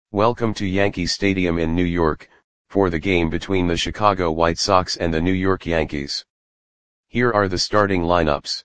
Welcome to Yankee Stadium in New York, for the game between the Chicago White Sox and the New York Yankees. Here are the starting lineups.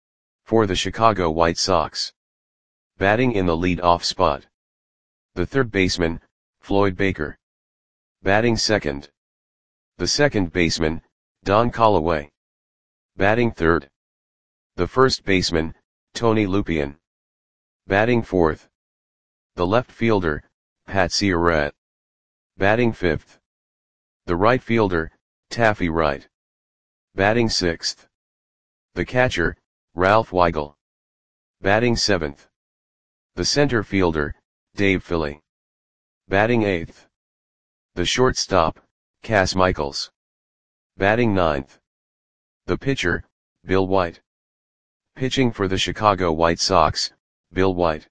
For the Chicago White Sox. Batting in the lead-off spot. The third baseman, Floyd Baker. Batting second. The second baseman, Don Callaway. Batting third. The first baseman, Tony Lupien. Batting fourth. The left fielder, Pat Ciarrette. Batting fifth. The right fielder, Taffy Wright. Batting sixth. The catcher, Ralph Weigel. Batting seventh. The center fielder, Dave Philly. Batting eighth. The shortstop, Cas Michaels. Batting ninth. The pitcher, Bill White. Pitching for the Chicago White Sox, Bill White.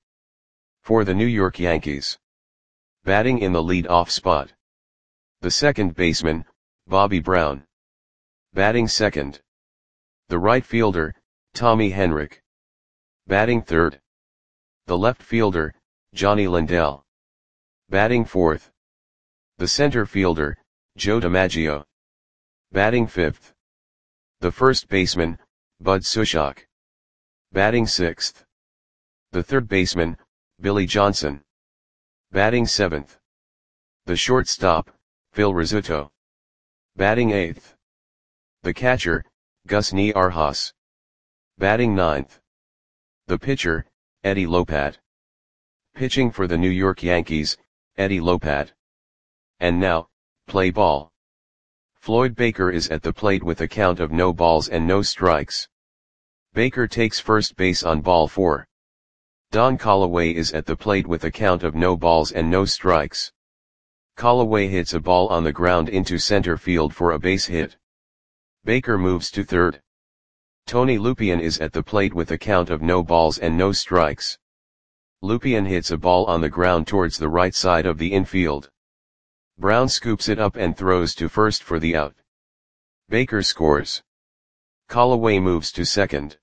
For the New York Yankees. Batting in the lead-off spot. The second baseman, Bobby Brown. Batting second. The right fielder, Tommy Henrich. Batting third. The left fielder, Johnny Lindell. Batting fourth. The center fielder, Joe DiMaggio. Batting fifth. The first baseman, Bud Sushok. Batting sixth. The third baseman, Billy Johnson. Batting seventh. The shortstop, Phil Rizzuto. Batting eighth. The catcher, Gus Niarchos. Batting ninth. The pitcher, Eddie Lopat. Pitching for the New York Yankees, Eddie Lopat. And now, play ball. Floyd Baker is at the plate with a count of no balls and no strikes. Baker takes first base on ball 4. Don Callaway is at the plate with a count of no balls and no strikes. Callaway hits a ball on the ground into center field for a base hit. Baker moves to third. Tony Lupien is at the plate with a count of no balls and no strikes. Lupien hits a ball on the ground towards the right side of the infield. Brown scoops it up and throws to first for the out. Baker scores. Callaway moves to second.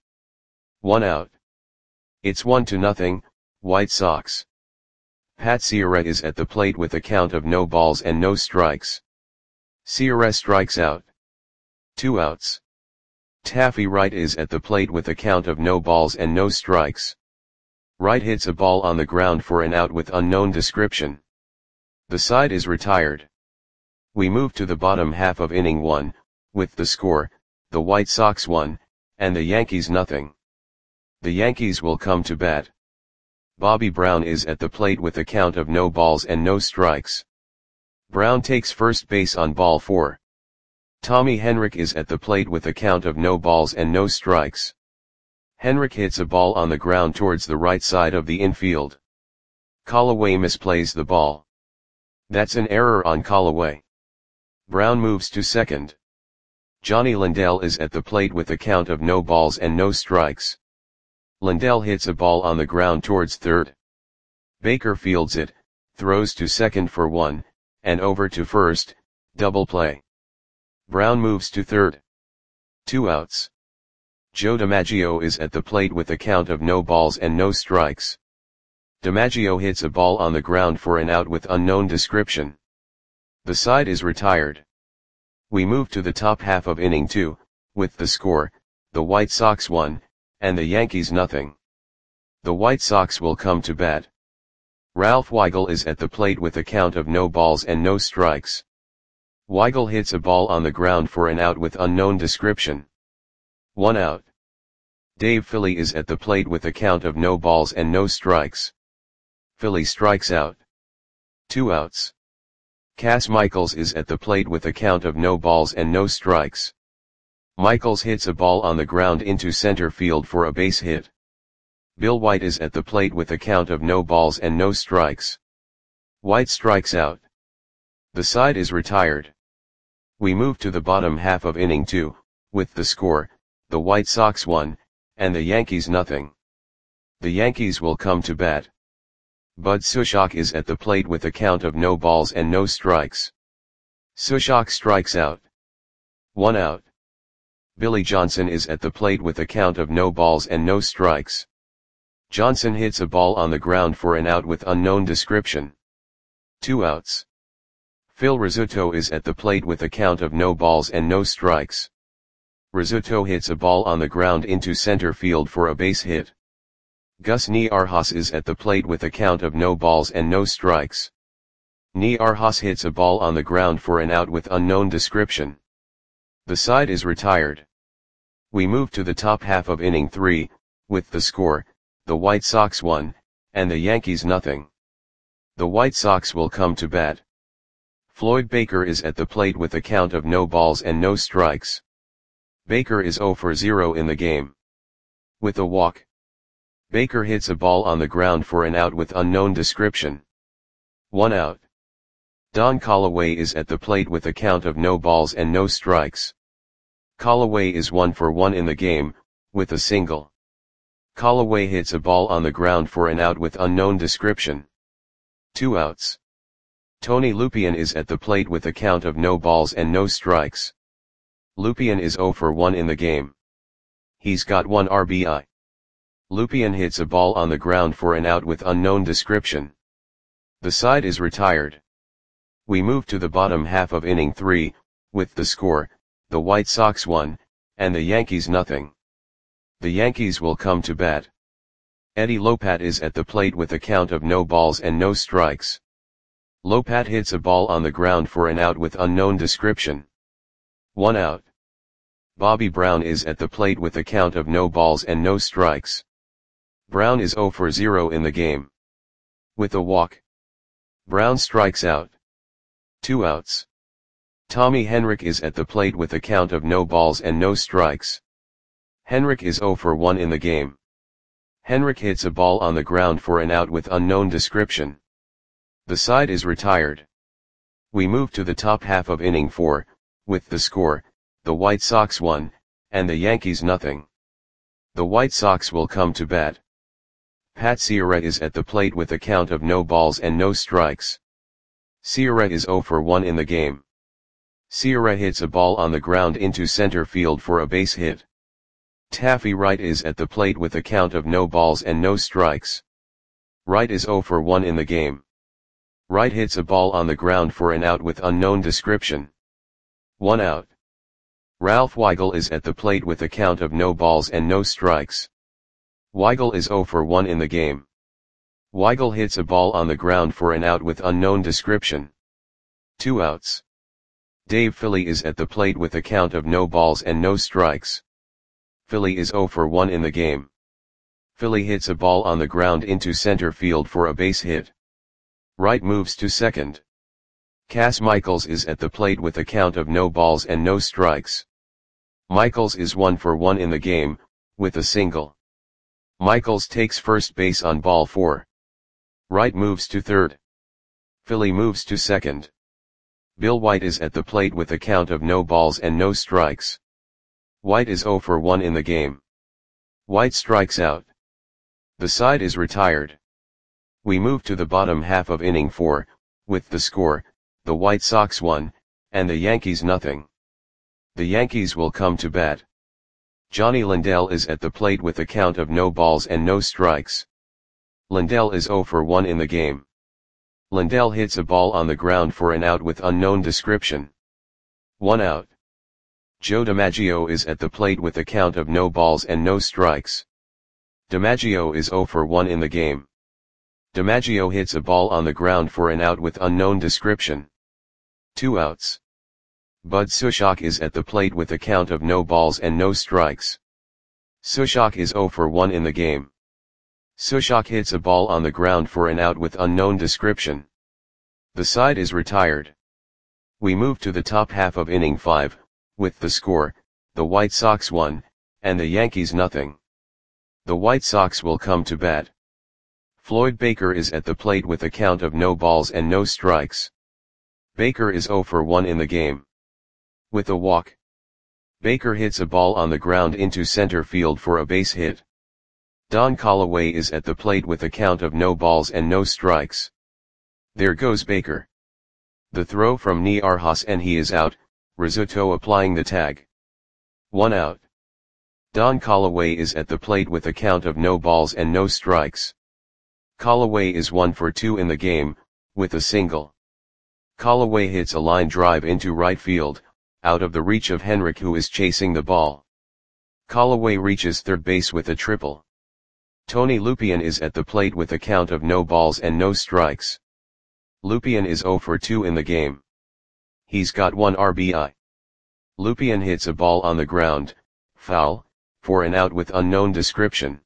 1 out. It's 1-0, White Sox. Pat Ciarrette is at the plate with a count of no balls and no strikes. Ciarrette strikes out. 2 outs. Taffy Wright is at the plate with a count of no balls and no strikes. Wright hits a ball on the ground for an out with unknown description. The side is retired. We move to the bottom half of inning 1, with the score, the White Sox 1, and the Yankees nothing. The Yankees will come to bat. Bobby Brown is at the plate with a count of no balls and no strikes. Brown takes first base on ball 4. Tommy Henrich is at the plate with a count of no balls and no strikes. Henrich hits a ball on the ground towards the right side of the infield. Callaway misplays the ball. That's an error on Callaway. Brown moves to second. Johnny Lindell is at the plate with a count of no balls and no strikes. Lindell hits a ball on the ground towards third. Baker fields it, throws to second for 1, and over to first, double play. Brown moves to third. 2 outs. Joe DiMaggio is at the plate with a count of no balls and no strikes. DiMaggio hits a ball on the ground for an out with unknown description. The side is retired. We move to the top half of inning 2, with the score, the White Sox 1, and the Yankees nothing. The White Sox will come to bat. Ralph Weigel is at the plate with a count of no balls and no strikes. Weigel hits a ball on the ground for an out with unknown description. 1 out. Dave Philly is at the plate with a count of no balls and no strikes. Philly strikes out. 2 outs. Cas Michaels is at the plate with a count of no balls and no strikes. Michaels hits a ball on the ground into center field for a base hit. Bill White is at the plate with a count of no balls and no strikes. White strikes out. The side is retired. We move to the bottom half of inning 2, with the score, the White Sox 1, and the Yankees nothing. The Yankees will come to bat. Bud Sushok is at the plate with a count of no balls and no strikes. Sushok strikes out. 1 out. Billy Johnson is at the plate with a count of no balls and no strikes. Johnson hits a ball on the ground for an out with unknown description. 2 outs. Phil Rizzuto is at the plate with a count of no balls and no strikes. Rizzuto hits a ball on the ground into center field for a base hit. Gus Niarjas is at the plate with a count of no balls and no strikes. Niarjas hits a ball on the ground for an out with unknown description. The side is retired. We move to the top half of inning 3, with the score, the White Sox 1, and the Yankees nothing. The White Sox will come to bat. Floyd Baker is at the plate with a count of no balls and no strikes. Baker is 0 for 0 in the game. With a walk. Baker hits a ball on the ground for an out with unknown description. 1 out. Don Callaway is at the plate with a count of no balls and no strikes. Callaway is 1 for 1 in the game, with a single. Callaway hits a ball on the ground for an out with unknown description. 2 outs. Tony Lupien is at the plate with a count of no balls and no strikes. Lupien is 0 for 1 in the game. He's got 1 RBI. Lupien hits a ball on the ground for an out with unknown description. The side is retired. We move to the bottom half of inning 3, with the score, the White Sox 1, and the Yankees nothing. The Yankees will come to bat. Eddie Lopat is at the plate with a count of no balls and no strikes. Lopat hits a ball on the ground for an out with unknown description. 1 out. Bobby Brown is at the plate with a count of no balls and no strikes. Brown is 0 for 0 in the game. With a walk. Brown strikes out. 2 outs. Tommy Henrich is at the plate with a count of no balls and no strikes. Henrich is 0 for 1 in the game. Henrich hits a ball on the ground for an out with unknown description. The side is retired. We move to the top half of inning 4, with the score, the White Sox 1, and the Yankees nothing. The White Sox will come to bat. Pat Ciarretta is at the plate with a count of no balls and no strikes. Ciarretta is 0 for 1 in the game. Ciarretta hits a ball on the ground into center field for a base hit. Taffy Wright is at the plate with a count of no balls and no strikes. Wright is 0 for 1 in the game. Wright hits a ball on the ground for an out with unknown description. 1 out. Ralph Weigel is at the plate with a count of no balls and no strikes. Weigel is 0 for 1 in the game. Weigel hits a ball on the ground for an out with unknown description. 2 outs. Dave Philly is at the plate with a count of no balls and no strikes. Philly is 0 for 1 in the game. Philly hits a ball on the ground into center field for a base hit. Wright moves to second. Cass Michaels is at the plate with a count of no balls and no strikes. Michaels is 1 for 1 in the game, with a single. Michaels takes first base on ball 4. Wright moves to third. Philly moves to second. Bill White is at the plate with a count of no balls and no strikes. White is 0 for 1 in the game. White strikes out. The side is retired. We move to the bottom half of inning 4, with the score, the White Sox 1, and the Yankees nothing. The Yankees will come to bat. Johnny Lindell is at the plate with a count of no balls and no strikes. Lindell is 0 for 1 in the game. Lindell hits a ball on the ground for an out with unknown description. 1 out. Joe DiMaggio is at the plate with a count of no balls and no strikes. DiMaggio is 0 for 1 in the game. DiMaggio hits a ball on the ground for an out with unknown description. 2 outs. Bud Sushok is at the plate with a count of no balls and no strikes. Sushok is 0 for 1 in the game. Sushok hits a ball on the ground for an out with unknown description. The side is retired. We move to the top half of inning 5, with the score, the White Sox 1, and the Yankees nothing. The White Sox will come to bat. Floyd Baker is at the plate with a count of no balls and no strikes. Baker is 0 for 1 in the game. With a walk. Baker hits a ball on the ground into center field for a base hit. Don Callaway is at the plate with a count of no balls and no strikes. There goes Baker. The throw from Niarjas and he is out, Rizzuto applying the tag. 1 out. Don Callaway is at the plate with a count of no balls and no strikes. Callaway is 1 for 2 in the game, with a single. Callaway hits a line drive into right field, out of the reach of Henrik, who is chasing the ball. Callaway reaches third base with a triple. Tony Lupien is at the plate with a count of no balls and no strikes. Lupien is 0 for 2 in the game. He's got 1 RBI. Lupien hits a ball on the ground, foul, for an out with unknown description.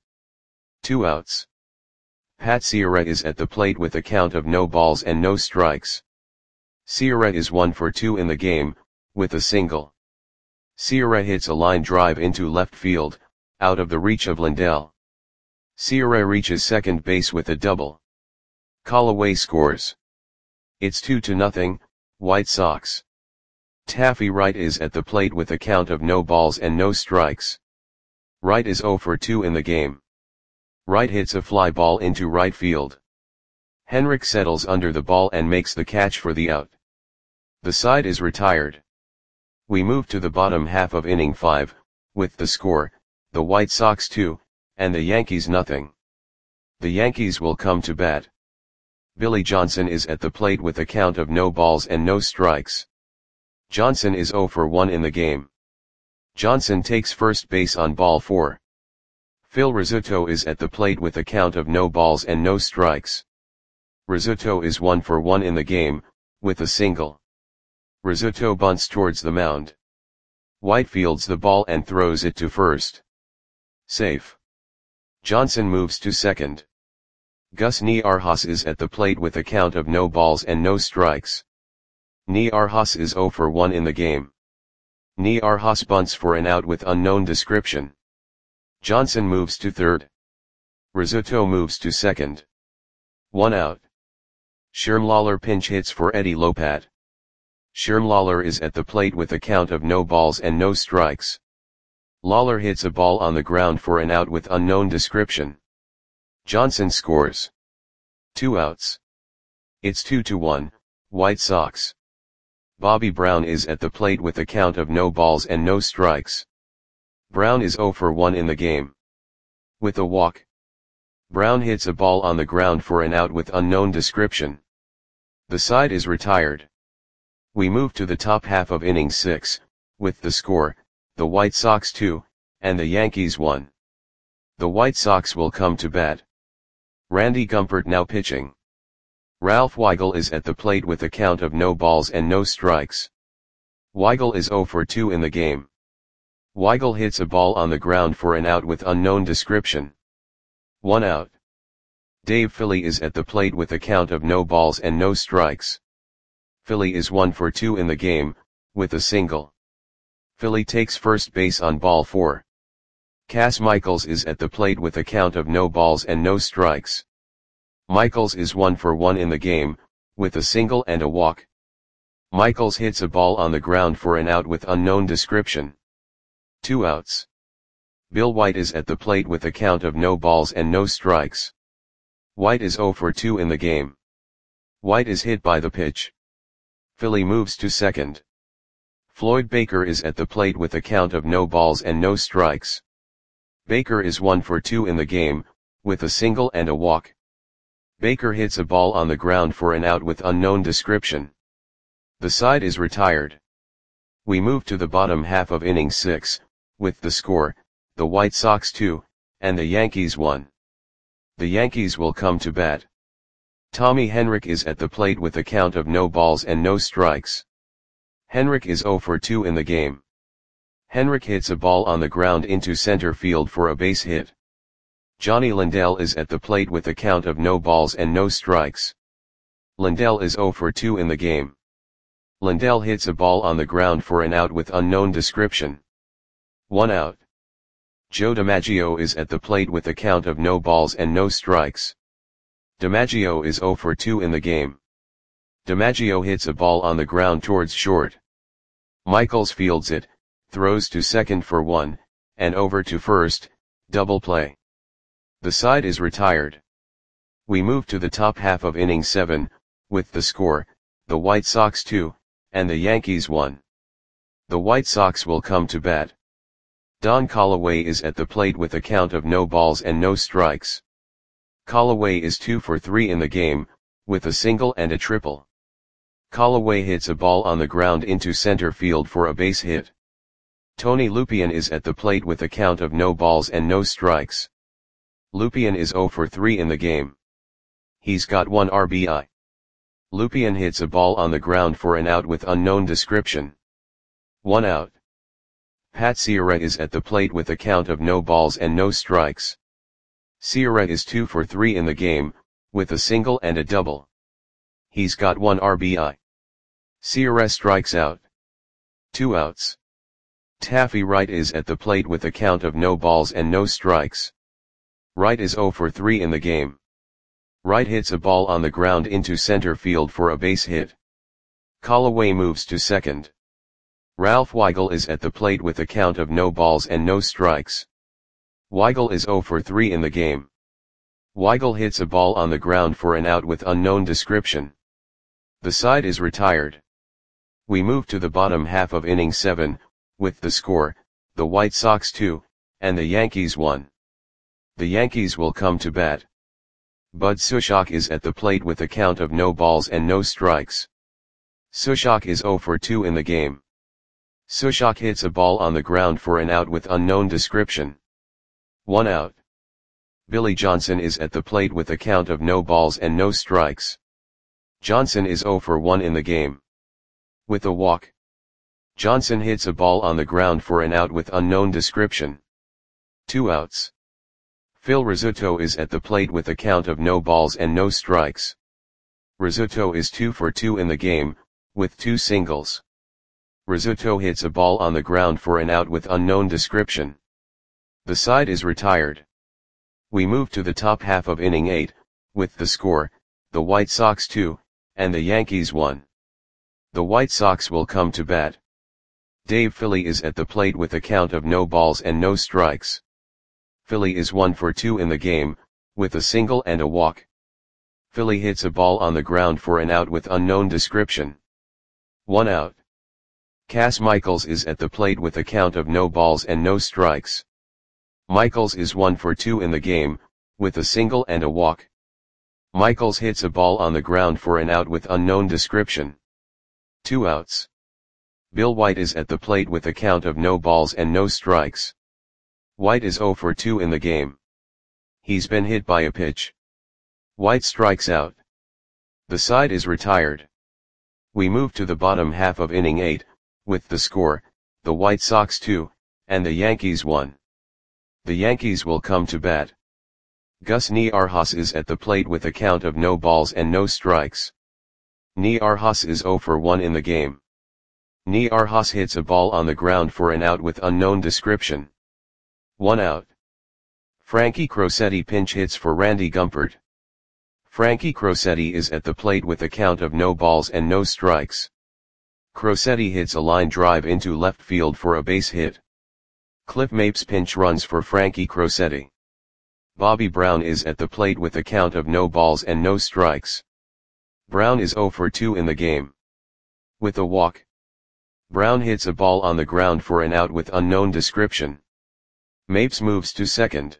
2 outs. Pat Sierra is at the plate with a count of no balls and no strikes. Sierra is 1 for 2 in the game, with a single. Sierra hits a line drive into left field, out of the reach of Lindell. Sierra reaches second base with a double. Callaway scores. It's 2-0, White Sox. Taffy Wright is at the plate with a count of no balls and no strikes. Wright is 0 for 2 in the game. Wright hits a fly ball into right field. Henrik settles under the ball and makes the catch for the out. The side is retired. We move to the bottom half of inning 5, with the score, the White Sox 2, and the Yankees nothing. The Yankees will come to bat. Billy Johnson is at the plate with a count of no balls and no strikes. Johnson is 0 for 1 in the game. Johnson takes first base on ball 4. Phil Rizzuto is at the plate with a count of no balls and no strikes. Rizzuto is 1 for 1 in the game, with a single. Rizzuto bunts towards the mound. White fields the ball and throws it to first. Safe. Johnson moves to second. Gus Niarjas is at the plate with a count of no balls and no strikes. Niarjas is 0 for 1 in the game. Niarjas bunts for an out with unknown description. Johnson moves to third. Rizzuto moves to second. 1 out. Shermlawler pinch hits for Eddie Lopat. Shermlawler is at the plate with a count of no balls and no strikes. Lawler hits a ball on the ground for an out with unknown description. Johnson scores. 2 outs. It's 2-1, White Sox. Bobby Brown is at the plate with a count of no balls and no strikes. Brown is 0 for 1 in the game. With a walk. Brown hits a ball on the ground for an out with unknown description. The side is retired. We move to the top half of inning 6, with the score, the White Sox 2, and the Yankees 1. The White Sox will come to bat. Randy Gumpert now pitching. Ralph Weigel is at the plate with a count of no balls and no strikes. Weigel is 0 for 2 in the game. Weigel hits a ball on the ground for an out with unknown description. 1 out. Dave Philly is at the plate with a count of no balls and no strikes. Philly is 1 for 2 in the game, with a single. Philly takes first base on ball 4. Cass Michaels is at the plate with a count of no balls and no strikes. Michaels is 1 for 1 in the game, with a single and a walk. Michaels hits a ball on the ground for an out with unknown description. 2 outs. Bill White is at the plate with a count of no balls and no strikes. White is 0 for 2 in the game. White is hit by the pitch. Philly moves to second. Floyd Baker is at the plate with a count of no balls and no strikes. Baker is 1 for 2 in the game, with a single and a walk. Baker hits a ball on the ground for an out with unknown description. The side is retired. We move to the bottom half of inning 6, with the score, the White Sox 2, and the Yankees 1. The Yankees will come to bat. Tommy Henrik is at the plate with a count of no balls and no strikes. Henrik is 0 for 2 in the game. Henrik hits a ball on the ground into center field for a base hit. Johnny Lindell is at the plate with a count of no balls and no strikes. Lindell is 0 for 2 in the game. Lindell hits a ball on the ground for an out with unknown description. 1 out. Joe DiMaggio is at the plate with a count of no balls and no strikes. DiMaggio is 0 for 2 in the game. DiMaggio hits a ball on the ground towards short. Michaels fields it, throws to second for 1, and over to first, double play. The side is retired. We move to the top half of inning 7, with the score, the White Sox 2, and the Yankees 1. The White Sox will come to bat. Don Callaway is at the plate with a count of no balls and no strikes. Callaway is 2 for 3 in the game, with a single and a triple. Callaway hits a ball on the ground into center field for a base hit. Tony Lupien is at the plate with a count of no balls and no strikes. Lupien is 0 for 3 in the game. He's got 1 RBI. Lupien hits a ball on the ground for an out with unknown description. 1 out. Pat Ciarrette is at the plate with a count of no balls and no strikes. Ciarrette is 2 for 3 in the game, with a single and a double. He's got 1 RBI. Ciarrette strikes out. 2 outs. Taffy Wright is at the plate with a count of no balls and no strikes. Wright is 0 for 3 in the game. Wright hits a ball on the ground into center field for a base hit. Callaway moves to second. Ralph Weigel is at the plate with a count of no balls and no strikes. Weigel is 0 for 3 in the game. Weigel hits a ball on the ground for an out with unknown description. The side is retired. We move to the bottom half of inning 7, with the score, the White Sox 2, and the Yankees 1. The Yankees will come to bat. Bud Sushok is at the plate with a count of no balls and no strikes. Sushok is 0 for 2 in the game. Sushok hits a ball on the ground for an out with unknown description. 1 out. Billy Johnson is at the plate with a count of no balls and no strikes. Johnson is 0 for 1 in the game. With a walk. Johnson hits a ball on the ground for an out with unknown description. 2 outs. Phil Rizzuto is at the plate with a count of no balls and no strikes. Rizzuto is 2 for 2 in the game, with 2 singles. Rizzuto hits a ball on the ground for an out with unknown description. The side is retired. We move to the top half of inning 8, with the score, the White Sox 2, and the Yankees 1. The White Sox will come to bat. Dave Philly is at the plate with a count of no balls and no strikes. Philly is 1 for 2 in the game, with a single and a walk. Philly hits a ball on the ground for an out with unknown description. 1 out. Cass Michaels is at the plate with a count of no balls and no strikes. Michaels is 1 for 2 in the game, with a single and a walk. Michaels hits a ball on the ground for an out with unknown description. 2 outs. Bill White is at the plate with a count of no balls and no strikes. White is 0 for 2 in the game. He's been hit by a pitch. White strikes out. The side is retired. We move to the bottom half of inning 8, with the score, the White Sox 2, and the Yankees 1. The Yankees will come to bat. Gus Niarhas is at the plate with a count of no balls and no strikes. Niarhas is 0 for 1 in the game. Niarhas hits a ball on the ground for an out with unknown description. 1 out. Frankie Crosetti pinch hits for Randy Gumpert. Frankie Crosetti is at the plate with a count of no balls and no strikes. Crosetti hits a line drive into left field for a base hit. Cliff Mapes pinch runs for Frankie Crosetti. Bobby Brown is at the plate with a count of no balls and no strikes. Brown is 0 for 2 in the game. With a walk. Brown hits a ball on the ground for an out with unknown description. Mapes moves to second.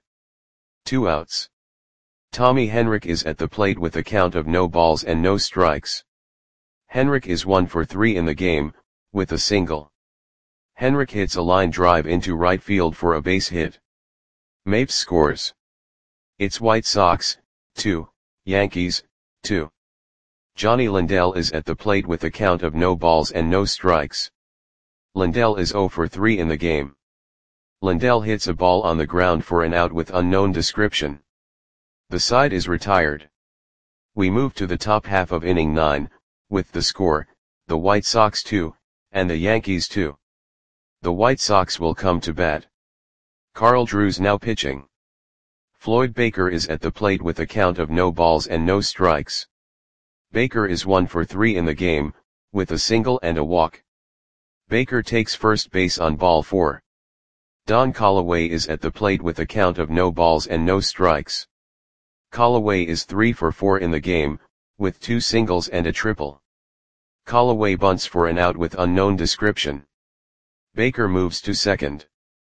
2 outs. Tommy Henrich is at the plate with a count of no balls and no strikes. Henrich is 1 for 3 in the game, with a single. Henrich hits a line drive into right field for a base hit. Mapes scores. It's White Sox, 2, Yankees, 2. Johnny Lindell is at the plate with a count of no balls and no strikes. Lindell is 0 for 3 in the game. Lindell hits a ball on the ground for an out with unknown description. The side is retired. We move to the top half of inning 9, with the score, the White Sox 2, and the Yankees 2. The White Sox will come to bat. Carl Drews now pitching. Floyd Baker is at the plate with a count of no balls and no strikes. Baker is 1 for 3 in the game, with a single and a walk. Baker takes first base on ball 4. Don Callaway is at the plate with a count of no balls and no strikes. Callaway is 3 for 4 in the game, with 2 singles and a triple. Callaway bunts for an out with unknown description. Baker moves to second.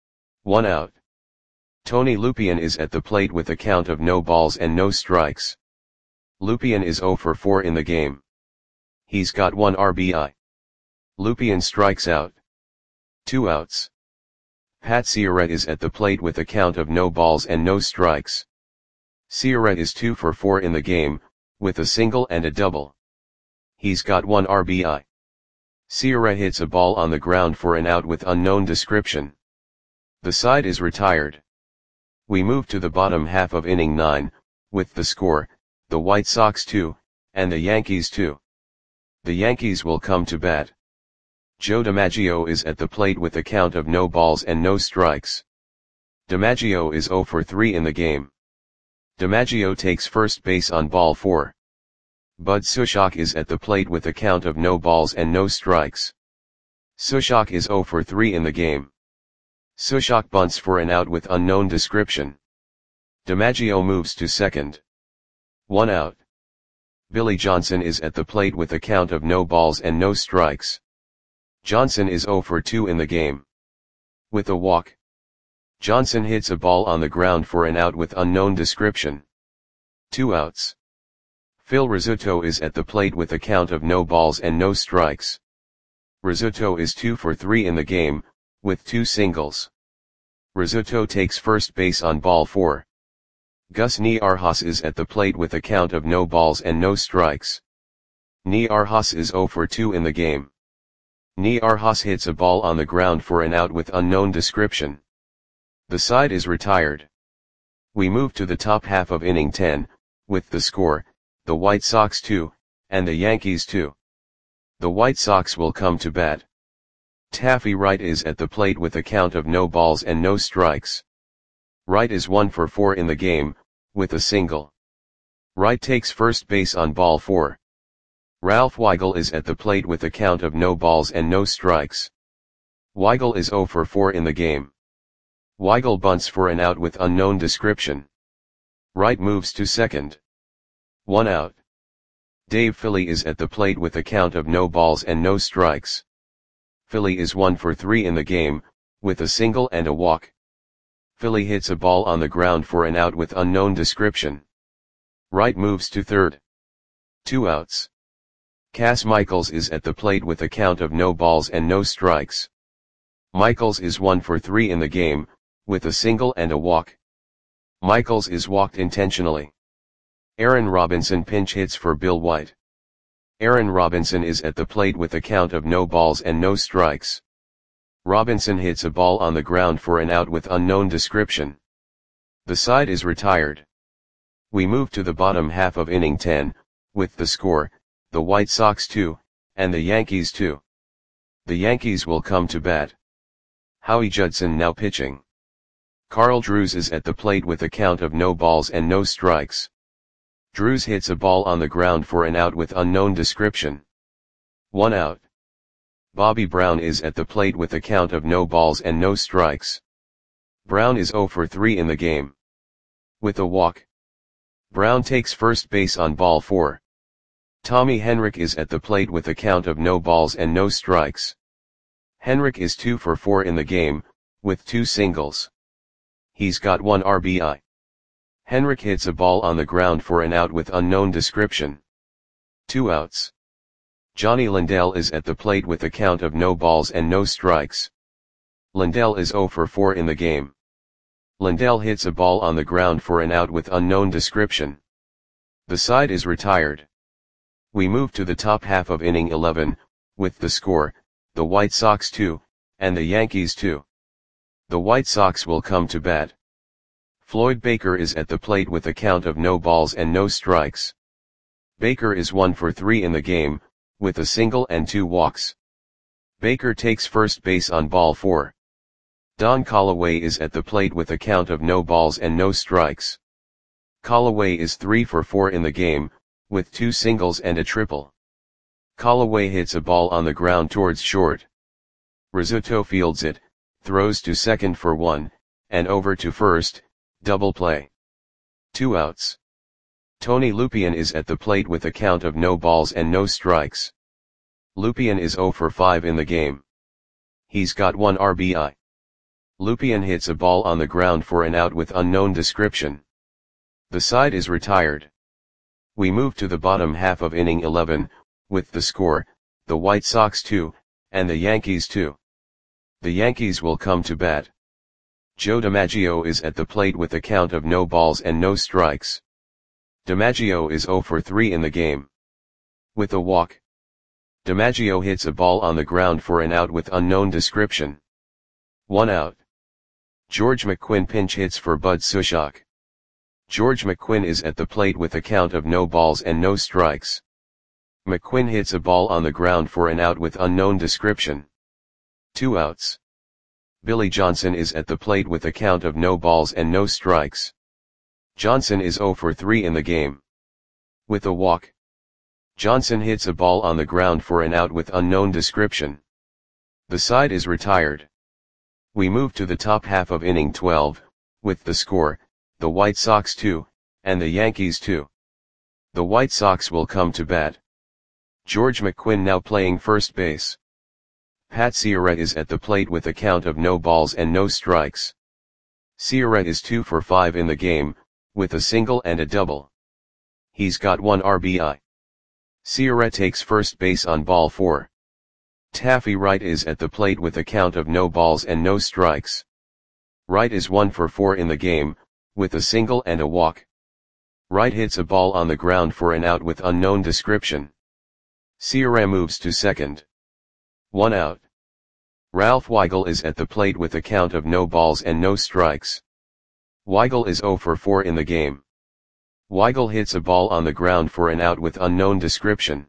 1 out. Tony Lupien is at the plate with a count of no balls and no strikes. Lupien is 0 for 4 in the game. He's got 1 RBI. Lupien strikes out. 2 outs. Pat Ciarette is at the plate with a count of no balls and no strikes. Ciarette is 2 for 4 in the game, with a single and a double. He's got 1 RBI. Ciarette hits a ball on the ground for an out with unknown description. The side is retired. We move to the bottom half of inning 9, with the score, the White Sox 2, and the Yankees 2. The Yankees will come to bat. Joe DiMaggio is at the plate with a count of no balls and no strikes. DiMaggio is 0 for 3 in the game. DiMaggio takes first base on ball 4. Bud Sushok is at the plate with a count of no balls and no strikes. Sushok is 0 for 3 in the game. Sushok bunts for an out with unknown description. DiMaggio moves to second. 1 out. Billy Johnson is at the plate with a count of no balls and no strikes. Johnson is 0 for 2 in the game. With a walk. Johnson hits a ball on the ground for an out with unknown description. 2 outs. Phil Rizzuto is at the plate with a count of no balls and no strikes. Rizzuto is 2 for 3 in the game, with 2 singles. Rizzuto takes first base on ball 4. Gus Niarjas is at the plate with a count of no balls and no strikes. Niarjas is 0 for 2 in the game. Niarjas hits a ball on the ground for an out with unknown description. The side is retired. We move to the top half of inning 10, with the score, the White Sox 2, and the Yankees 2. The White Sox will come to bat. Taffy Wright is at the plate with a count of no balls and no strikes. Wright is 1 for 4 in the game, with a single. Wright takes first base on ball 4. Ralph Weigel is at the plate with a count of no balls and no strikes. Weigel is 0 for 4 in the game. Weigel bunts for an out with unknown description. Wright moves to second. 1 out. Dave Philly is at the plate with a count of no balls and no strikes. Philly is 1 for 3 in the game, with a single and a walk. Philly hits a ball on the ground for an out with unknown description. Wright moves to third. 2 outs. Cass Michaels is at the plate with a count of no balls and no strikes. Michaels is 1 for 3 in the game, with a single and a walk. Michaels is walked intentionally. Aaron Robinson pinch hits for Bill White. Aaron Robinson is at the plate with a count of no balls and no strikes. Robinson hits a ball on the ground for an out with unknown description. The side is retired. We move to the bottom half of inning 10, with the score, the White Sox 2, and the Yankees 2. The Yankees will come to bat. Howie Judson now pitching. Carl Drews is at the plate with a count of no balls and no strikes. Drews hits a ball on the ground for an out with unknown description. 1 out. Bobby Brown is at the plate with a count of no balls and no strikes. Brown is 0 for 3 in the game. With a walk. Brown takes first base on ball 4. Tommy Henrich is at the plate with a count of no balls and no strikes. Henrich is 2 for 4 in the game, with 2 singles. He's got 1 RBI. Henrich hits a ball on the ground for an out with unknown description. 2 outs. Johnny Lindell is at the plate with a count of no balls and no strikes. Lindell is 0 for 4 in the game. Lindell hits a ball on the ground for an out with unknown description. The side is retired. We move to the top half of inning 11, with the score, the White Sox 2, and the Yankees 2. The White Sox will come to bat. Floyd Baker is at the plate with a count of no balls and no strikes. Baker is 1 for 3 in the game, with a single and 2 walks. Baker takes first base on ball 4. Don Callaway is at the plate with a count of no balls and no strikes. Callaway is 3 for 4 in the game, with 2 singles and a triple. Callaway hits a ball on the ground towards short. Rizzuto fields it, throws to second for 1, and over to first, double play. 2 outs. Tony Lupien is at the plate with a count of no balls and no strikes. Lupien is 0 for 5 in the game. He's got 1 RBI. Lupien hits a ball on the ground for an out with unknown description. The side is retired. We move to the bottom half of inning 11, with the score, the White Sox 2, and the Yankees 2. The Yankees will come to bat. Joe DiMaggio is at the plate with a count of no balls and no strikes. DiMaggio is 0 for 3 in the game. With a walk, DiMaggio hits a ball on the ground for an out with unknown description. 1 out. George McQuinn pinch hits for Bud Sushok. George McQuinn is at the plate with a count of no balls and no strikes. McQuinn hits a ball on the ground for an out with unknown description. 2 outs. Billy Johnson is at the plate with a count of no balls and no strikes. Johnson is 0 for 3 in the game. With a walk, Johnson hits a ball on the ground for an out with unknown description. The side is retired. We move to the top half of inning 12, with the score, the White Sox 2, and the Yankees 2. The White Sox will come to bat. George McQuinn now playing first base. Pat Ciarrette is at the plate with a count of no balls and no strikes. Ciarrette is 2 for 5 in the game, with a single and a double. He's got 1 RBI. Ciarrette takes first base on ball 4. Taffy Wright is at the plate with a count of no balls and no strikes. Wright is 1 for 4 in the game, with a single and a walk. Wright hits a ball on the ground for an out with unknown description. Ciarrette moves to second. 1 out. Ralph Weigel is at the plate with a count of no balls and no strikes. Weigel is 0 for 4 in the game. Weigel hits a ball on the ground for an out with unknown description.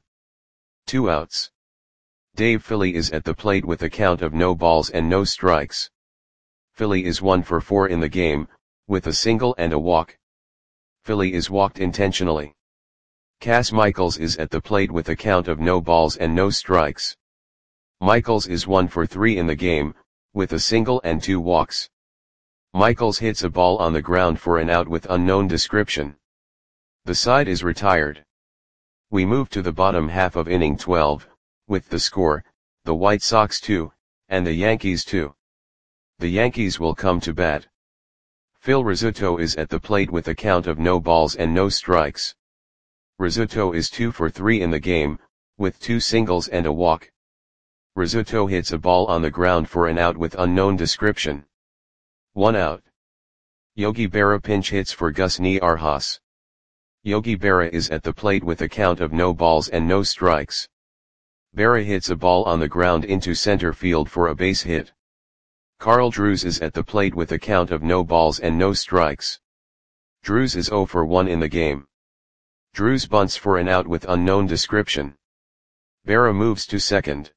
2 outs. Dave Philly is at the plate with a count of no balls and no strikes. Philly is 1 for 4 in the game, with a single and a walk. Philly is walked intentionally. Cass Michaels is at the plate with a count of no balls and no strikes. Michaels is 1 for 3 in the game, with a single and 2 walks. Michaels hits a ball on the ground for an out with unknown description. The side is retired. We move to the bottom half of inning 12, with the score, the White Sox 2, and the Yankees 2. The Yankees will come to bat. Phil Rizzuto is at the plate with a count of no balls and no strikes. Rizzuto is 2 for 3 in the game, with 2 singles and a walk. Rizzuto hits a ball on the ground for an out with unknown description. 1 out. Yogi Berra pinch hits for Gus Niarjas. Yogi Berra is at the plate with a count of no balls and no strikes. Berra hits a ball on the ground into center field for a base hit. Carl Drews is at the plate with a count of no balls and no strikes. Drews is 0 for 1 in the game. Drews bunts for an out with unknown description. Berra moves to second.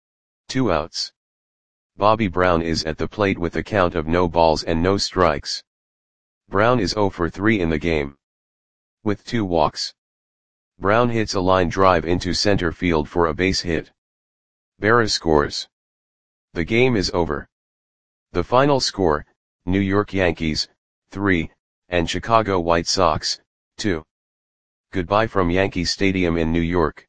2 outs. Bobby Brown is at the plate with a count of no balls and no strikes. Brown is 0 for 3 in the game. With 2 walks, Brown hits a line drive into center field for a base hit. Berra scores. The game is over. The final score, New York Yankees, 3, and Chicago White Sox, 2. Goodbye from Yankee Stadium in New York.